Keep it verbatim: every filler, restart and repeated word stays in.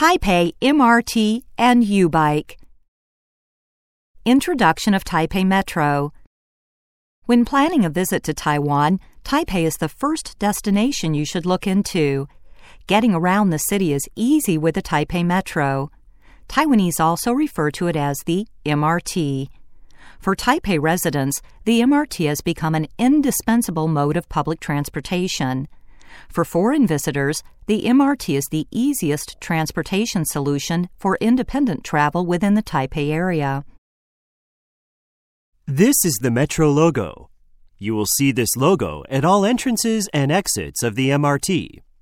Taipei M R T and U-Bike. Introduction of Taipei Metro. When planning a visit to Taiwan, Taipei is the first destination you should look into. Getting around the city is easy with the Taipei Metro. Taiwanese also refer to it as the M R T. For Taipei residents, the M R T has become an indispensable mode of public transportation. For foreign visitors, the M R T is the easiest transportation solution for independent travel within the Taipei area. This is the Metro logo. You will see this logo at all entrances and exits of the M R T.